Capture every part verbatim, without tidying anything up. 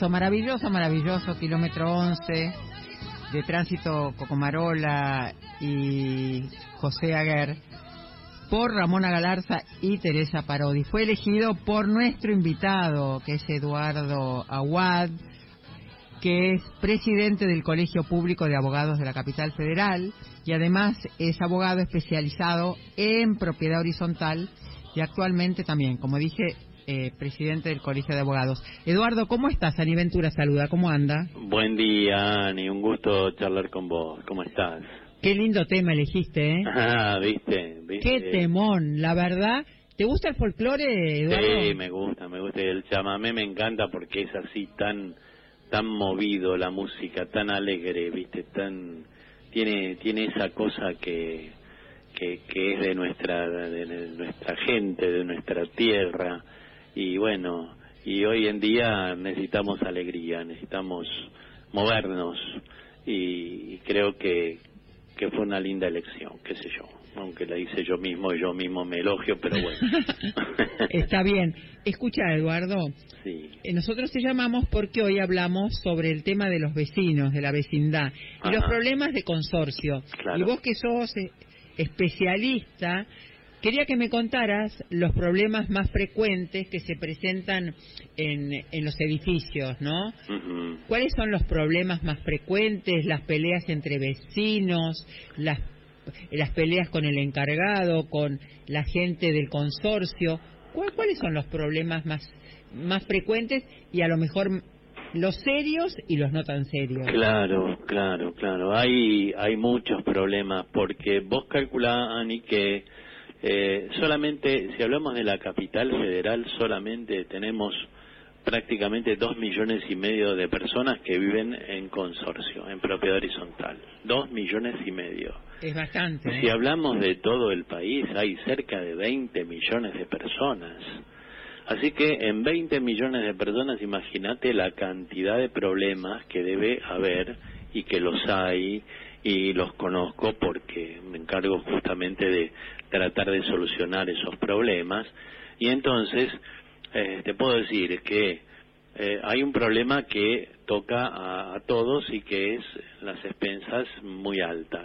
Maravilloso, maravilloso, kilómetro once, de tránsito Cocomarola y José Aguer, por Ramona Galarza y Teresa Parodi. Fue elegido por nuestro invitado, que es Eduardo Aguad, que es presidente del Colegio Público de Abogados de la Capital Federal y además es abogado especializado en propiedad horizontal y actualmente también, como dije, eh, presidente del Colegio de Abogados. Eduardo, ¿cómo estás? Ani Ventura saluda, ¿cómo anda? Buen día, Ani, un gusto charlar con vos. ¿Cómo estás? Qué lindo tema elegiste, ¿eh? Ah, ¿viste? ¿Viste? Qué temón, la verdad. ¿Te gusta el folclore, Eduardo? Sí, me gusta, me gusta. El chamamé me encanta porque es así tan tan movido la música, tan alegre, ¿viste? Tan tiene tiene esa cosa que que, que es de nuestra de nuestra gente, de nuestra tierra. Y bueno, y hoy en día necesitamos alegría, necesitamos movernos y, y creo que que fue una linda elección, qué sé yo, aunque la hice yo mismo y yo mismo me elogio, pero bueno. Está bien. Escucha, Eduardo, sí. eh, nosotros te llamamos porque hoy hablamos sobre el tema de los vecinos, de la vecindad, y Ajá. los problemas de consorcio. Claro. Y vos que sos eh, especialista, quería que me contaras los problemas más frecuentes que se presentan en, en los edificios, ¿no? Uh-huh. ¿Cuáles son los problemas más frecuentes? Las peleas entre vecinos, las, las peleas con el encargado, con la gente del consorcio. ¿Cuál, ¿Cuáles son los problemas más, más frecuentes y a lo mejor los serios y los no tan serios? Claro, claro, claro. Hay, hay muchos problemas porque vos calculás, Ani, que Eh, solamente, si hablamos de la capital federal, solamente tenemos prácticamente dos millones y medio de personas que viven en consorcio, en propiedad horizontal. Dos millones y medio. Es bastante, ¿eh? Si hablamos de todo el país, hay cerca de veinte millones de personas. Así que en veinte millones de personas, imagínate la cantidad de problemas que debe haber y que los hay, y los conozco porque me encargo justamente de tratar de solucionar esos problemas. Y entonces eh, te puedo decir que eh, hay un problema que toca a, a todos y que es las expensas muy altas.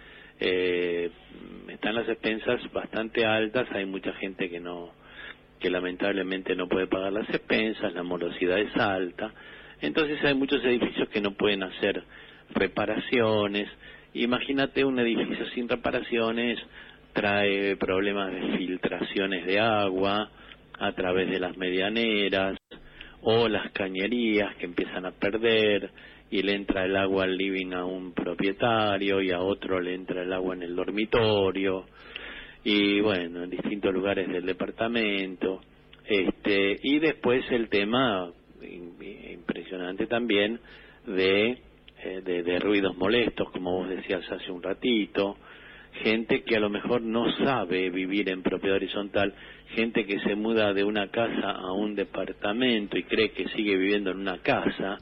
Eh, están las expensas bastante altas, hay mucha gente que no que lamentablemente no puede pagar las expensas, la morosidad es alta, entonces hay muchos edificios que no pueden hacer reparaciones. Imagínate, un edificio sin reparaciones trae problemas de filtraciones de agua a través de las medianeras o las cañerías que empiezan a perder y le entra el agua al living a un propietario y a otro le entra el agua en el dormitorio y bueno, en distintos lugares del departamento. este y después el tema impresionante también de De, de ruidos molestos, como vos decías hace un ratito, gente que a lo mejor no sabe vivir en propiedad horizontal, gente que se muda de una casa a un departamento y cree que sigue viviendo en una casa,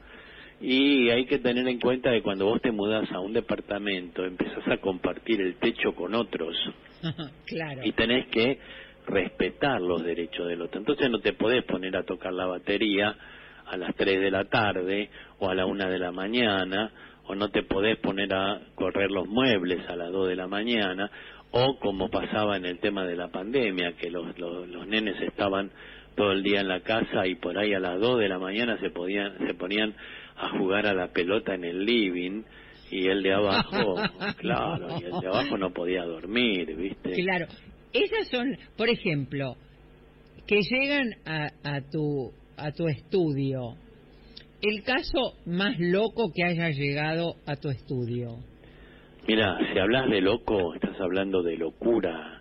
y hay que tener en cuenta que cuando vos te mudas a un departamento empezás a compartir el techo con otros. Claro. Y tenés que respetar los derechos del otro, entonces no te podés poner a tocar la batería a las tres de la tarde o a la una de la mañana, o no te podés poner a correr los muebles a las dos de la mañana, o como pasaba en el tema de la pandemia, que los, los, los nenes estaban todo el día en la casa y por ahí a las dos de la mañana se podían se ponían a jugar a la pelota en el living y el de abajo, claro, y el de abajo no podía dormir, ¿viste? Claro, esas son, por ejemplo, que llegan a, a tu a tu estudio, el caso más loco que haya llegado a tu estudio. Mira, si hablas de loco, estás hablando de locura.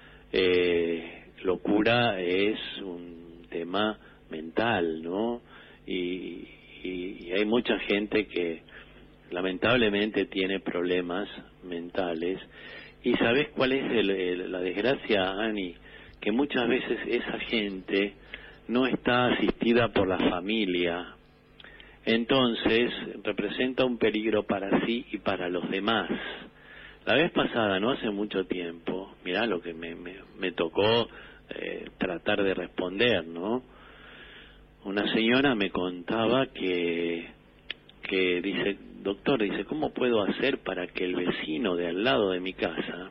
Eh, locura es un tema mental, ¿no? Y, y, y hay mucha gente que lamentablemente tiene problemas mentales. ¿Y sabes cuál es el, el, la desgracia, Ani? Que muchas veces esa gente no está asistida por la familia, entonces representa un peligro para sí y para los demás. La vez pasada, no hace mucho tiempo, mirá lo que me, me, me tocó eh, tratar de responder, ¿no? una señora me contaba que, que dice, doctor, dice, ¿cómo puedo hacer para que el vecino de al lado de mi casa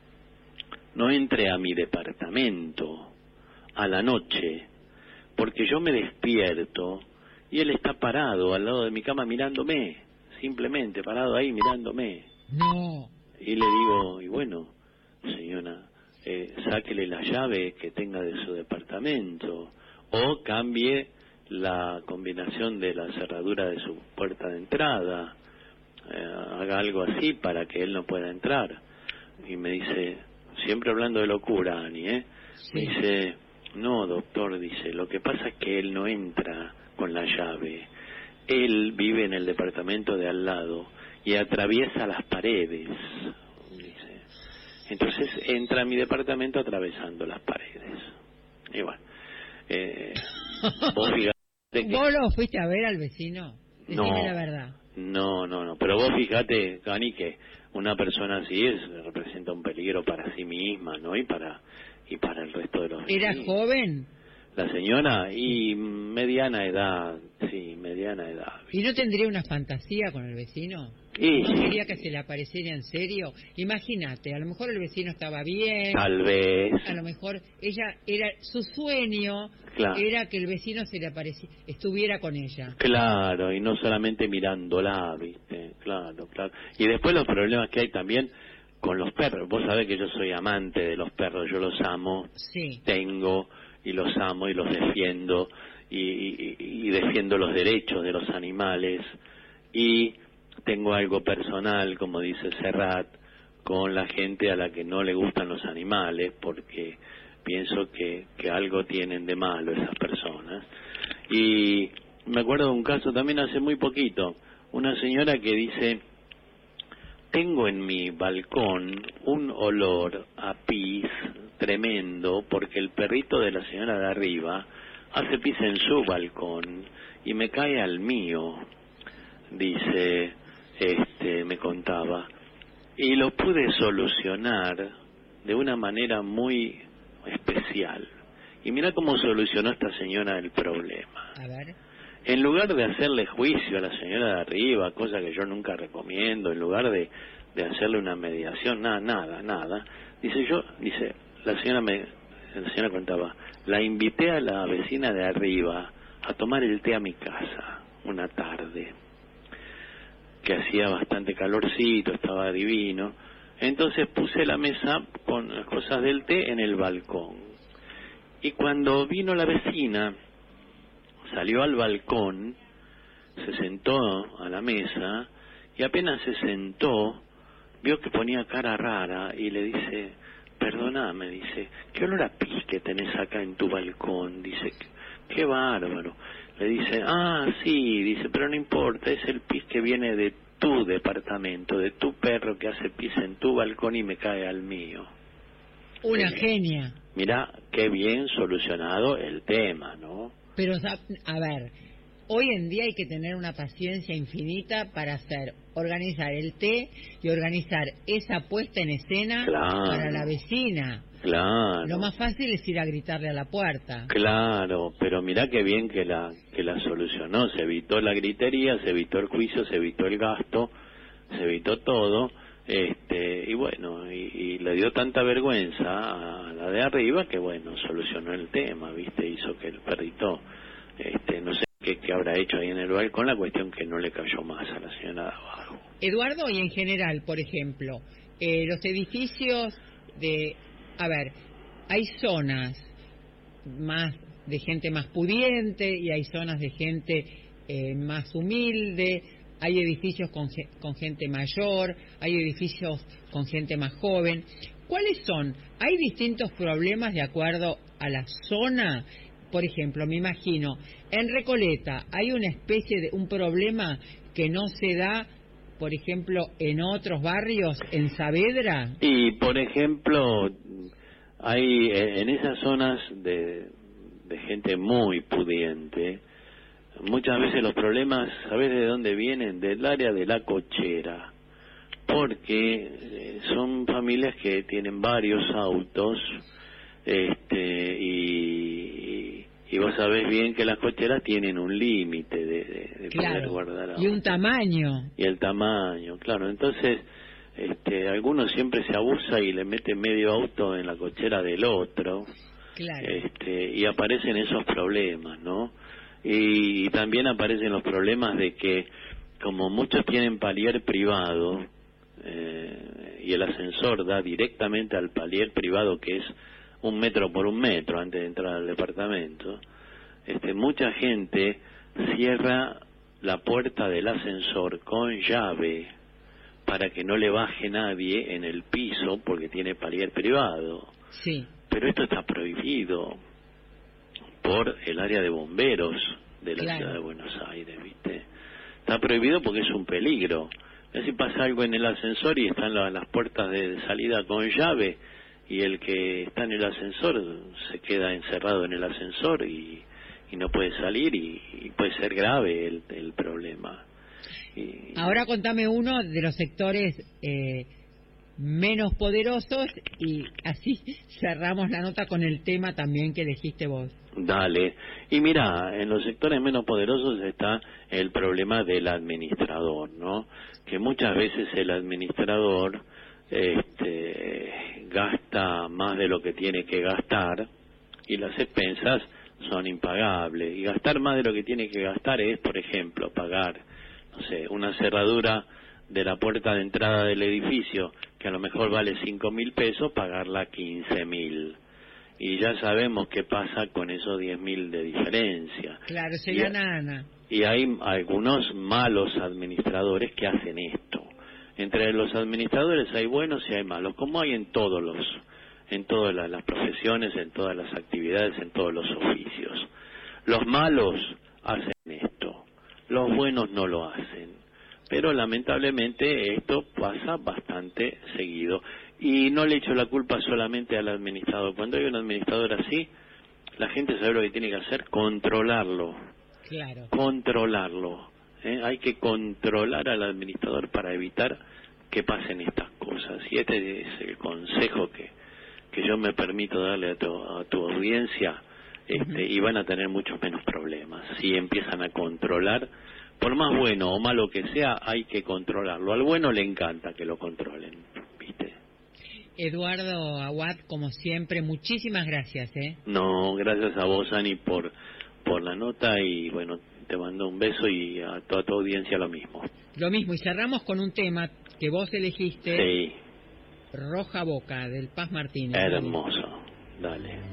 no entre a mi departamento a la noche? Porque yo me despierto y él está parado al lado de mi cama mirándome, simplemente parado ahí mirándome. No. Y le digo, y bueno, señora, eh, sáquele la llave que tenga de su departamento o cambie la combinación de la cerradura de su puerta de entrada, eh, haga algo así para que él no pueda entrar. Y me dice, siempre hablando de locura, Ani, ¿eh? Sí. Me dice, no, doctor, dice, lo que pasa es que él no entra con la llave. Él vive en el departamento de al lado y atraviesa las paredes, dice. Entonces entra a mi departamento atravesando las paredes. Y bueno, eh, vos fíjate que... ¿Vos lo fuiste a ver al vecino? Decime no, la verdad. No, no, no, pero vos fíjate, Cani, que una persona así es representa un peligro para sí misma, ¿no? Y para y para el resto de los ¿Era vecinos. joven? La señora, y mediana edad, sí, mediana edad. ¿Y no tendría una fantasía con el vecino? Y... ¿No quería que se le apareciera en serio? Imagínate, a lo mejor el vecino estaba bien. Tal vez. A lo mejor ella era su sueño, claro. Era que el vecino se le apareciera, estuviera con ella. Claro, y no solamente mirándola, ¿viste? Claro, claro. Y después los problemas que hay también con los perros. Vos sabés que yo soy amante de los perros, yo los amo. Sí. Tengo y los amo y los defiendo y, y, y defiendo los derechos de los animales y tengo algo personal, como dice Serrat, con la gente a la que no le gustan los animales porque pienso que, que algo tienen de malo esas personas. Y me acuerdo de un caso también hace muy poquito, una señora que dice, tengo en mi balcón un olor a pis tremendo porque el perrito de la señora de arriba hace pis en su balcón y me cae al mío, dice, este, me contaba, y lo pude solucionar de una manera muy especial. Y mira cómo solucionó esta señora el problema. A ver. En lugar de hacerle juicio a la señora de arriba, cosa que yo nunca recomiendo, en lugar de, de hacerle una mediación, nada, nada, nada, dice yo, dice, la señora me, la señora contaba, la invité a la vecina de arriba a tomar el té a mi casa una tarde, que hacía bastante calorcito, estaba divino, entonces puse la mesa con las cosas del té en el balcón, y cuando vino la vecina, salió al balcón, se sentó a la mesa, y apenas se sentó, vio que ponía cara rara, y le dice, perdoname, dice, ¿qué olor a pis que tenés acá en tu balcón? Dice, qué bárbaro. Le dice, ah, sí, dice, pero no importa, es el pis que viene de tu departamento, de tu perro que hace pis en tu balcón y me cae al mío. Una eh, genia. Mirá, qué bien solucionado el tema, ¿no? Pero, a ver, hoy en día hay que tener una paciencia infinita para hacer, organizar el té y organizar esa puesta en escena claro, para la vecina. Claro. Lo más fácil es ir a gritarle a la puerta. Claro, pero mirá qué bien que la que la solucionó. Se evitó la gritería, se evitó el juicio, se evitó el gasto, se evitó todo. Este, y bueno, y, y le dio tanta vergüenza a la de arriba que bueno, solucionó el tema, ¿viste? Hizo que el perrito, este, no sé qué, qué habrá hecho ahí en el balcón, la cuestión que no le cayó más a la señora de abajo. Eduardo, y en general, por ejemplo, eh, los edificios de, a ver, hay zonas más de gente más pudiente y hay zonas de gente eh, más humilde. Hay edificios con, con gente mayor, hay edificios con gente más joven. ¿Cuáles son? ¿Hay distintos problemas de acuerdo a la zona? Por ejemplo, me imagino, en Recoleta hay una especie de un problema que no se da, por ejemplo, en otros barrios, en Saavedra. Y, por ejemplo, hay en esas zonas de, de gente muy pudiente, muchas veces los problemas, ¿sabés de dónde vienen? Del área de la cochera, porque eh, son familias que tienen varios autos, este, y, y y vos sabés bien que las cocheras tienen un límite de, de, de claro. poder guardar agua. Y un tamaño. Y el tamaño, claro. Entonces, este, algunos siempre se abusa y le mete medio auto en la cochera del otro. Claro. Este, y aparecen esos problemas, ¿no? Y, y también aparecen los problemas de que, como muchos tienen palier privado, eh, y el ascensor da directamente al palier privado, que es un metro por un metro antes de entrar al departamento, este, mucha gente cierra la puerta del ascensor con llave para que no le baje nadie en el piso porque tiene palier privado. Sí. Pero esto está prohibido por el área de bomberos de la claro. ciudad de Buenos Aires, ¿viste? Está prohibido porque es un peligro. Si pasa algo en el ascensor y están la, las puertas de salida con llave y el que está en el ascensor se queda encerrado en el ascensor y, y no puede salir y, y puede ser grave el, el problema. Y, Ahora contame uno de los sectores eh, menos poderosos y así cerramos la nota con el tema también que elegiste vos. Dale. Y mira, en los sectores menos poderosos está el problema del administrador, ¿no? Que muchas veces el administrador este, gasta más de lo que tiene que gastar y las expensas son impagables. Y gastar más de lo que tiene que gastar es, por ejemplo, pagar, no sé, una cerradura de la puerta de entrada del edificio que a lo mejor vale cinco mil pesos, pagarla quince mil. Y ya sabemos qué pasa con esos diez mil de diferencia. Claro, se y, gana. Y hay algunos malos administradores que hacen esto. Entre los administradores hay buenos y hay malos, como hay en todos los, en todas las, las profesiones, en todas las actividades, en todos los oficios. Los malos hacen esto, los buenos no lo hacen. Pero lamentablemente esto pasa bastante seguido. Y no le echo la culpa solamente al administrador. Cuando hay un administrador así, la gente sabe lo que tiene que hacer, controlarlo. Claro. Controlarlo. ¿eh? Hay que controlar al administrador para evitar que pasen estas cosas. Y este es el consejo que, que yo me permito darle a tu, a tu audiencia, este, uh-huh. y van a tener muchos menos problemas. Si empiezan a controlar, por más bueno o malo que sea, hay que controlarlo. Al bueno le encanta que lo controlen, ¿viste? Eduardo Aguad, como siempre, muchísimas gracias, ¿eh? No, gracias a vos, Ani, por, por la nota y, bueno, te mando un beso y a toda tu audiencia lo mismo. Lo mismo, y cerramos con un tema que vos elegiste. Sí. Roja Boca, del Paz Martínez. Hermoso, dale.